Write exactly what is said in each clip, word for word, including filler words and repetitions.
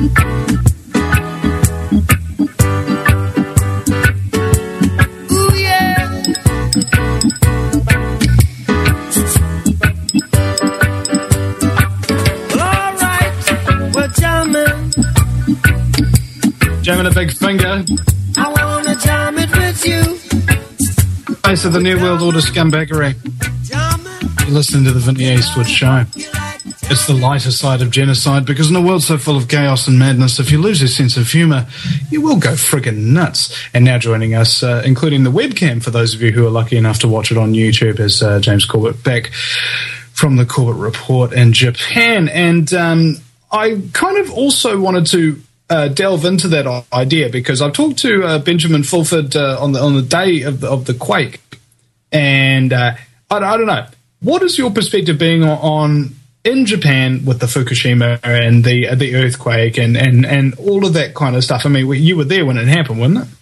Jamming a big finger. I wanna jam it with you. Face of the New World Order scumbaggery. You're listening to the Vinny Eastwood Show. It's the lighter side of genocide, because in a world so full of chaos and madness, if you lose your sense of humour, you will go friggin' nuts. And now joining us, uh, including the webcam, for those of you who are lucky enough to watch it on YouTube, is uh, James Corbett, back from the Corbett Report in Japan. And um, I kind of also wanted to Uh, delve into that idea, because I've talked to uh, Benjamin Fulford uh, on the on the day of the, of the quake, and uh, I, I don't know, what is your perspective being on, on in Japan with the Fukushima and the uh, the earthquake and, and, and all of that kind of stuff? I mean, you were there when it happened, weren't it?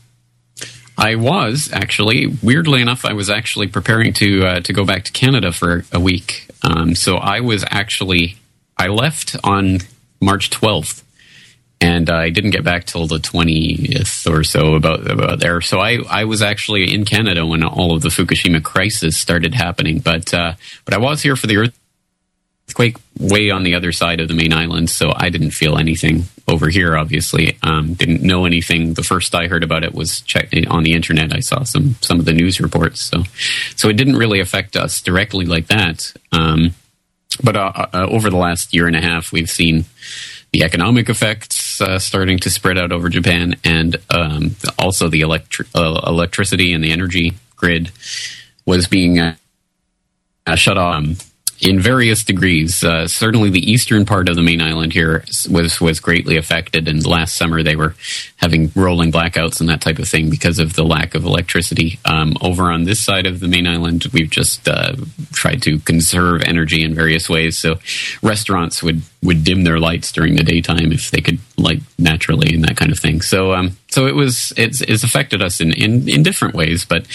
I was, actually. Weirdly enough, I was actually preparing to uh, to go back to Canada for a week. Um, so I was actually I left on March twelfth. And uh, I didn't get back till the twentieth or so, about about there. So I, I was actually in Canada when all of the Fukushima crisis started happening. But uh, but I was here for the earthquake way on the other side of the main island, so I didn't feel anything over here, obviously. Um, didn't know anything. The first I heard about it was check- on the internet. I saw some, some of the news reports. So, so it didn't really affect us directly like that. Um, but uh, uh, over the last year and a half, we've seen the economic effects uh, starting to spread out over Japan, and um, also the electri- uh, electricity and the energy grid was being uh, uh, shut off um, in various degrees. Uh, certainly the eastern part of the main island here was, was greatly affected, and last summer they were having rolling blackouts and that type of thing because of the lack of electricity. Um, over on this side of the main island, we've just uh, tried to conserve energy in various ways. So restaurants would, would dim their lights during the daytime if they could light naturally and that kind of thing. So um, so it was it's, it's affected us in, in, in different ways, but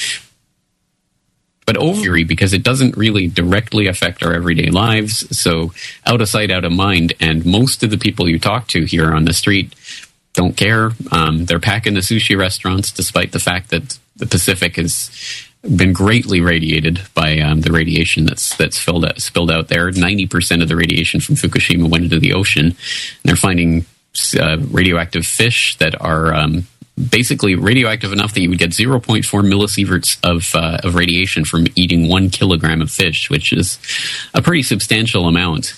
But over, because it doesn't really directly affect our everyday lives. So out of sight, out of mind. And most of the people you talk to here on the street don't care. Um, they're packing the sushi restaurants, despite the fact that the Pacific has been greatly radiated by um, the radiation that's that's filled out, spilled out there. ninety percent of the radiation from Fukushima went into the ocean. And they're finding uh, radioactive fish that are Um, basically radioactive enough that you would get zero point four millisieverts of uh, of radiation from eating one kilogram of fish, which is a pretty substantial amount.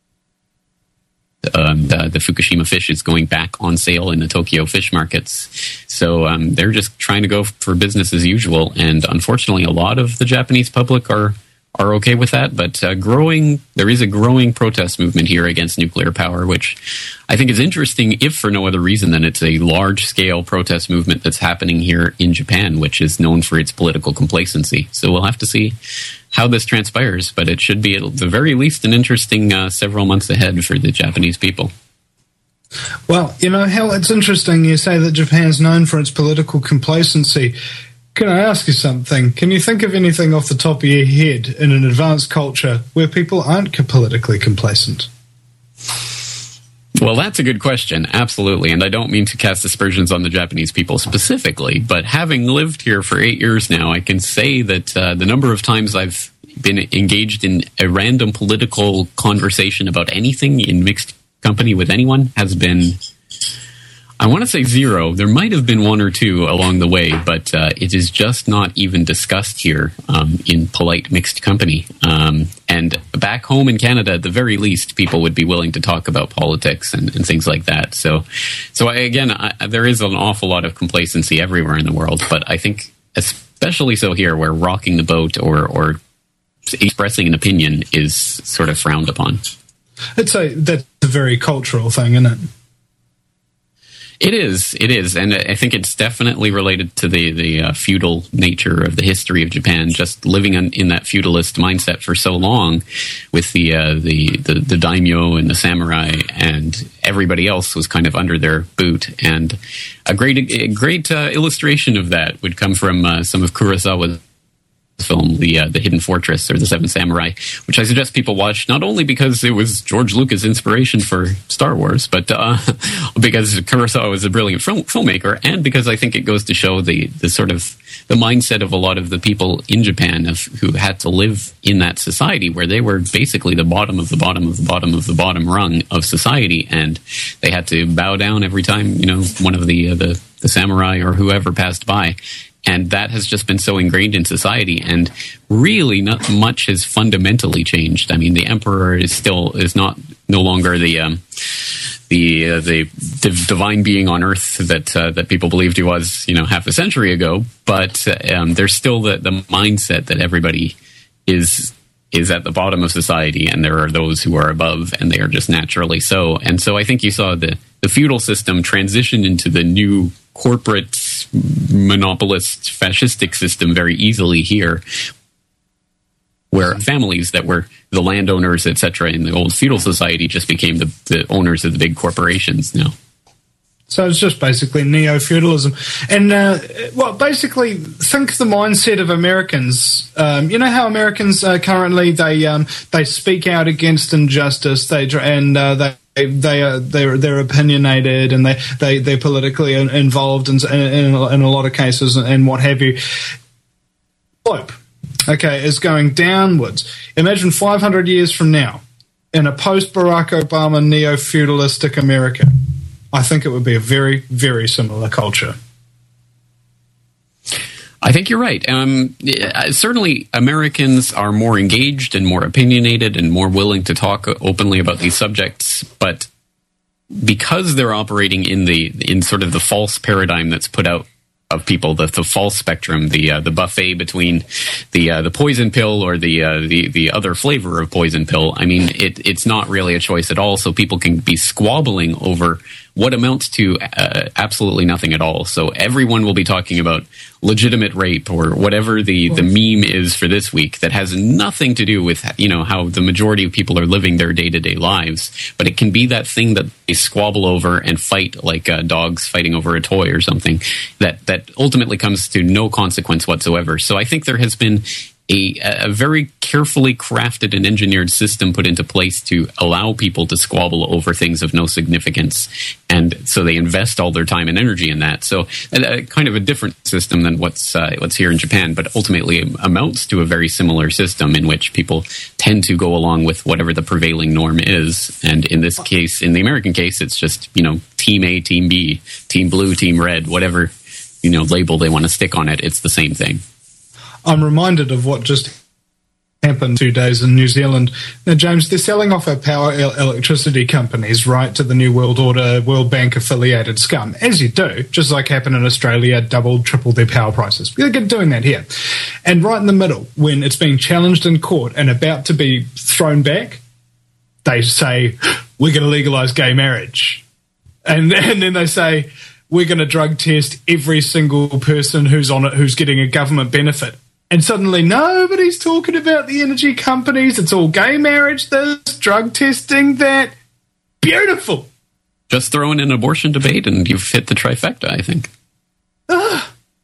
Um, the, the Fukushima fish is going back on sale in the Tokyo fish markets. So um, they're just trying to go for business as usual. And unfortunately, a lot of the Japanese public are are okay with that, but uh, growing there is a growing protest movement here against nuclear power, which I think is interesting, if for no other reason than it's a large-scale protest movement that's happening here in Japan, which is known for its political complacency. So we'll have to see how this transpires, but it should be at the very least an interesting uh, several months ahead for the Japanese people. Well, you know, Hal, it's interesting you say that Japan's known for its political complacency. Can I ask you something? Can you think of anything off the top of your head in an advanced culture where people aren't politically complacent? Well, that's a good question. Absolutely. And I don't mean to cast aspersions on the Japanese people specifically, but having lived here for eight years now, I can say that uh, the number of times I've been engaged in a random political conversation about anything in mixed company with anyone has been, I want to say zero. There might have been one or two along the way, but uh, it is just not even discussed here um, in polite mixed company. Um, and back home in Canada, at the very least, people would be willing to talk about politics and, and things like that. So, so I, again, I, there is an awful lot of complacency everywhere in the world, but I think especially so here, where rocking the boat or, or expressing an opinion is sort of frowned upon. I'd say that's a very cultural thing, isn't it? It is, it is, and I think it's definitely related to the the uh, feudal nature of the history of Japan. Just living in, in that feudalist mindset for so long, with the, uh, the the the daimyo and the samurai, and everybody else was kind of under their boot. And a great a great uh, illustration of that would come from uh, some of Kurosawa's film, the uh, the Hidden Fortress or the Seven Samurai, which I suggest people watch, not only because it was George Lucas' inspiration for Star Wars, but uh, because Kurosawa was a brilliant film, filmmaker, and because I think it goes to show the, the sort of the mindset of a lot of the people in Japan of who had to live in that society where they were basically the bottom of the bottom of the bottom of the bottom rung of society, and they had to bow down every time, you know, one of the uh, the, the samurai or whoever passed by. And that has just been so ingrained in society, and really not much has fundamentally changed. I mean, the emperor is still is not no longer the um, the, uh, the the divine being on earth that uh, that people believed he was, you know, half a century ago. But um, there's still the, the mindset that everybody is is at the bottom of society, and there are those who are above, and they are just naturally so. And so I think you saw the the feudal system transition into the new corporate monopolist fascistic system very easily here, where families that were the landowners, et cetera, in the old feudal society just became the, the owners of the big corporations now. So it's just basically neo-feudalism. And, uh, well, basically, think the mindset of Americans. Um, you know how Americans uh, currently, they um, they speak out against injustice, they and uh, they they are they're they're opinionated, and they they they're politically involved in in, in a lot of cases and what have you. Slope, okay, is going downwards. Imagine five hundred years from now, in a post-Barack Obama neo-feudalistic America. I think it would be a very, very similar culture. I think you're right. Um, certainly, Americans are more engaged and more opinionated and more willing to talk openly about these subjects. But because they're operating in the in sort of the false paradigm that's put out of people, the, the false spectrum, the uh, the buffet between the uh, the poison pill or the uh, the the other flavor of poison pill. I mean, it it's not really a choice at all. So people can be squabbling over what amounts to uh, absolutely nothing at all. So everyone will be talking about legitimate rape or whatever the, the meme is for this week that has nothing to do with, you know, how the majority of people are living their day-to-day lives. But it can be that thing that they squabble over and fight like uh, dogs fighting over a toy or something that, that ultimately comes to no consequence whatsoever. So I think there has been A, a very carefully crafted and engineered system put into place to allow people to squabble over things of no significance. And so they invest all their time and energy in that. So a, a kind of a different system than what's uh, what's here in Japan, but ultimately amounts to a very similar system in which people tend to go along with whatever the prevailing norm is. And in this case, in the American case, it's just, you know, Team A, Team B, Team Blue, Team Red, whatever, you know, label they want to stick on it. It's the same thing. I'm reminded of what just happened two days in New Zealand. Now, James, they're selling off our power el- electricity companies, right, to the New World Order, World Bank-affiliated scum, as you do, just like happened in Australia, doubled, tripled their power prices. They're doing that here. And right in the middle, when it's being challenged in court and about to be thrown back, they say, we're going to legalise gay marriage. And, and then they say, we're going to drug test every single person who's on it, who's getting a government benefit. And suddenly nobody's talking about the energy companies. It's all gay marriage, this, drug testing, that. Beautiful. Just throw in an abortion debate and you've hit the trifecta, I think. Ugh.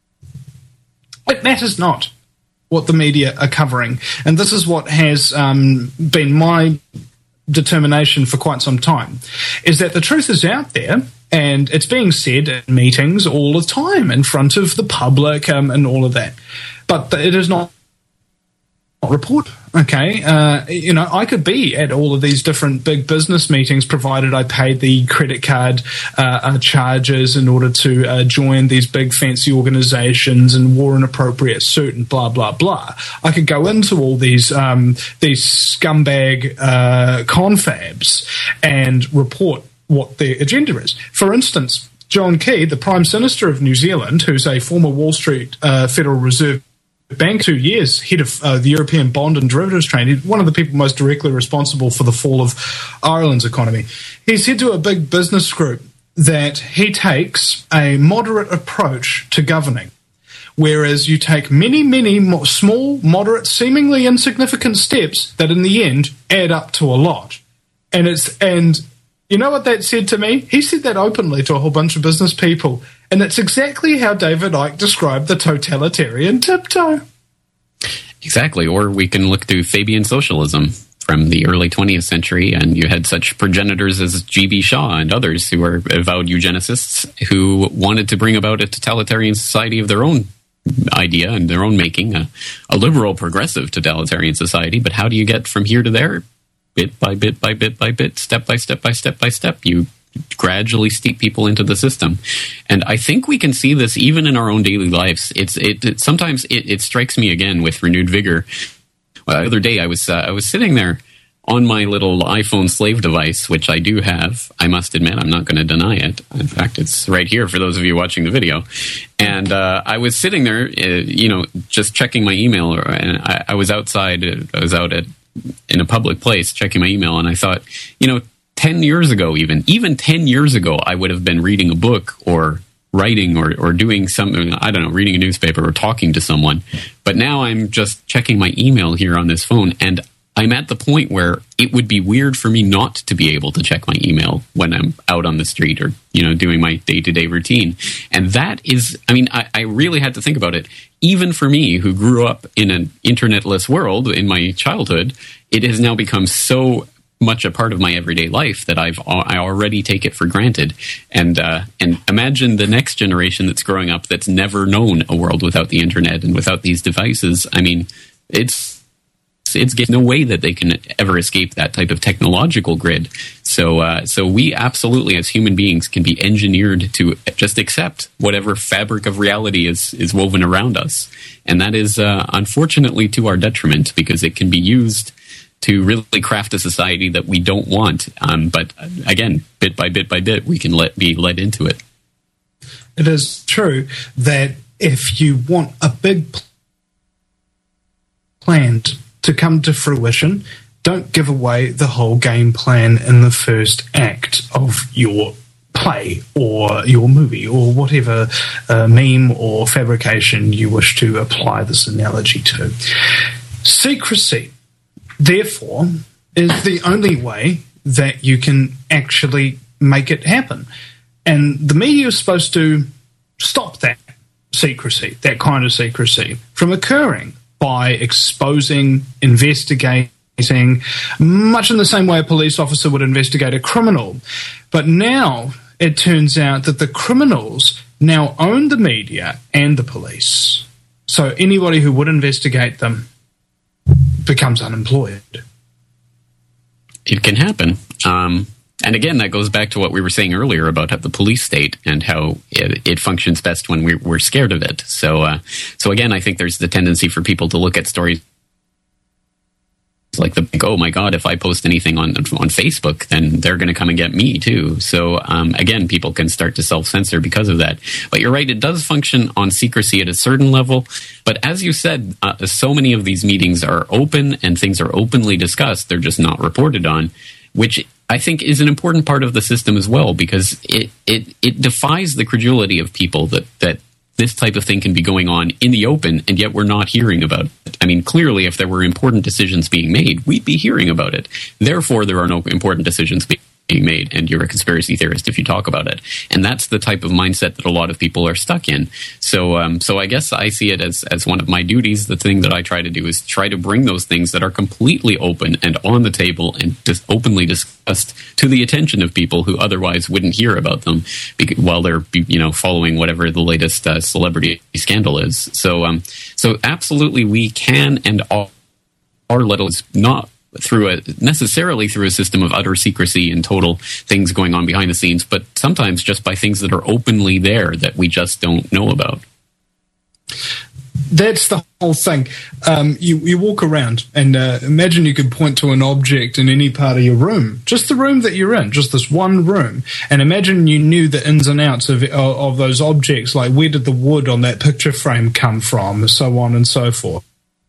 It matters not what the media are covering. And this is what has um, been my determination for quite some time, is that the truth is out there. And it's being said in meetings all the time in front of the public um, and all of that. But it is not reported, okay? Uh, you know, I could be at all of these different big business meetings provided I paid the credit card uh, uh, charges in order to uh, join these big fancy organizations and wore an appropriate suit and blah, blah, blah. I could go into all these um, these scumbag uh, confabs and report what their agenda is. For instance, John Key, the Prime Minister of New Zealand, who's a former Wall Street uh, Federal Reserve Bank, two years head of uh, the European bond and derivatives trading, one of the people most directly responsible for the fall of Ireland's economy. He said to a big business group that he takes a moderate approach to governing, whereas you take many, many mo- small, moderate, seemingly insignificant steps that in the end add up to a lot. And it's and you know what that said to me? He said that openly to a whole bunch of business people. And that's exactly how David Icke described the totalitarian tiptoe. Exactly. Or we can look to Fabian socialism from the early twentieth century, and you had such progenitors as G B Shaw and others who were avowed eugenicists who wanted to bring about a totalitarian society of their own idea and their own making, a, a liberal, progressive totalitarian society. But how do you get from here to there? Bit by bit by bit by bit, step by step by step by step. You gradually steep people into the system. And I think we can see this even in our own daily lives. It's it, it sometimes it, it strikes me again with renewed vigor. Well, the other day I was uh, I was sitting there on my little iPhone slave device, which I do have. I must admit, I'm not going to deny it. In fact, it's right here for those of you watching the video. And uh, I was sitting there, uh, you know, just checking my email. And I, I was outside. I was out at in a public place checking my email, and I thought, you know, ten years ago, even even ten years ago, I would have been reading a book or writing or, or doing something, I don't know, reading a newspaper or talking to someone. But now I'm just checking my email here on this phone, and I'm at the point where it would be weird for me not to be able to check my email when I'm out on the street or, you know, doing my day-to-day routine. And that is, I mean, I, I really had to think about it. Even for me, who grew up in an internetless world in my childhood, it has now become so much a part of my everyday life that I've I already take it for granted. And uh, and imagine the next generation that's growing up that's never known a world without the internet and without these devices. I mean, it's it's no way that they can ever escape that type of technological grid. So uh, so we absolutely, as human beings, can be engineered to just accept whatever fabric of reality is is woven around us, and that is uh, unfortunately to our detriment, because it can be used to really craft a society that we don't want. Um, but again, bit by bit by bit, we can let be led into it. It is true that if you want a big plan to come to fruition, don't give away the whole game plan in the first act of your play or your movie or whatever uh, meme or fabrication you wish to apply this analogy to. Secrecy, therefore, is the only way that you can actually make it happen. And the media is supposed to stop that secrecy, that kind of secrecy, from occurring by exposing, investigating, much in the same way a police officer would investigate a criminal. But now it turns out that the criminals now own the media and the police. So anybody who would investigate them becomes unemployed. It can happen. Um, and again, that goes back to what we were saying earlier about the police state and how it, it functions best when we're, we're scared of it. So, uh, so again, I think there's the tendency for people to look at stories like the, oh my God, if I post anything on on Facebook, then they're going to come and get me too. So um, again, people can start to self-censor because of that. But you're right, it does function on secrecy at a certain level. But as you said, uh, so many of these meetings are open and things are openly discussed. They're just not reported on, which I think is an important part of the system as well, because it it, it defies the credulity of people that that this type of thing can be going on in the open, and yet we're not hearing about it. I mean, clearly, if there were important decisions being made, we'd be hearing about it. Therefore, there are no important decisions being made, and you're a conspiracy theorist if you talk about it. And that's the type of mindset that a lot of people are stuck in. So um, so I guess I see it as, as one of my duties. The thing that I try to do is try to bring those things that are completely open and on the table and just openly discussed to the attention of people who otherwise wouldn't hear about them because, while they're, you know, following whatever the latest uh, celebrity scandal is. So um, so absolutely we can and are, are let us not through a necessarily through a system of utter secrecy and total things going on behind the scenes, but sometimes just by things that are openly there that we just don't know about. That's the whole thing. Um, you, you walk around and uh, imagine you could point to an object in any part of your room, just the room that you're in, just this one room, and imagine you knew the ins and outs of, of, of those objects, like where did the wood on that picture frame come from, so on and so forth.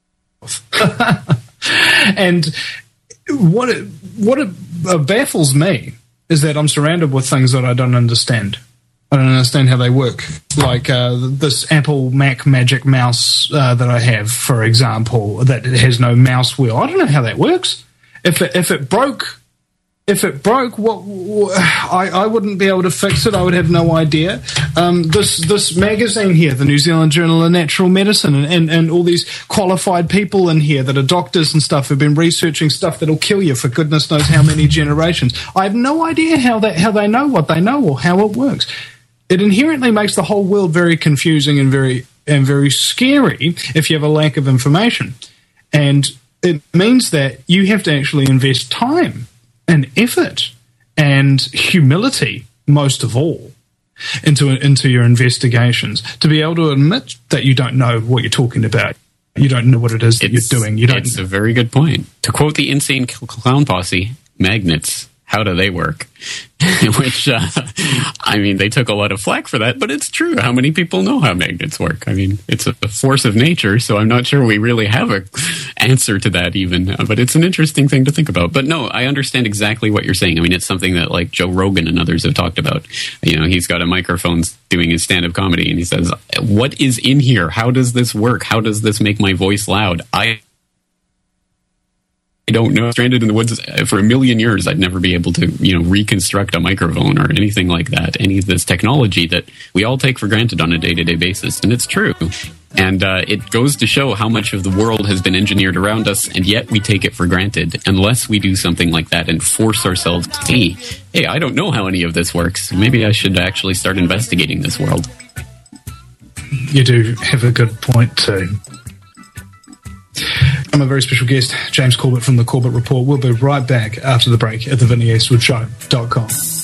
And what it, what it uh, baffles me is that I'm surrounded with things that I don't understand. I don't understand how they work. Like uh, this Apple Mac Magic Mouse uh, that I have, for example, that has no mouse wheel. I don't know how that works. If it, if it broke, if it broke, what, what I, I wouldn't be able to fix it. I would have no idea. Um, this this magazine here, the New Zealand Journal of Natural Medicine, and, and, and all these qualified people in here that are doctors and stuff who've been researching stuff that'll kill you for goodness knows how many generations. I have no idea how they how they know what they know or how it works. It inherently makes the whole world very confusing and very and very scary if you have a lack of information. And it means that you have to actually invest time and effort and humility, most of all, into into your investigations to be able to admit that you don't know what you're talking about. You don't know what it is that it's, you're doing. You don't. It's a very good point. To quote the Insane Clown Posse, magnets, how do they work? Which, uh, I mean, they took a lot of flack for that, but it's true. How many people know how magnets work? I mean, it's a force of nature, so I'm not sure we really have an answer to that even, but it's an interesting thing to think about. But no, I understand exactly what you're saying. I mean, it's something that like Joe Rogan and others have talked about. You know, he's got a microphone doing his stand-up comedy, and he says, what is in here? How does this work? How does this make my voice loud? I I don't know. Stranded in the woods for a million years, I'd never be able to, you know, reconstruct a microphone or anything like that. Any of this technology that we all take for granted on a day-to-day basis, and it's true. And uh, it goes to show how much of the world has been engineered around us, and yet we take it for granted unless we do something like that and force ourselves to see, hey, I don't know how any of this works. Maybe I should actually start investigating this world. You do have a good point too. I'm a very special guest, James Corbett from the Corbett Report. We'll be right back after the break at the Vinny Eastwood Show dot com.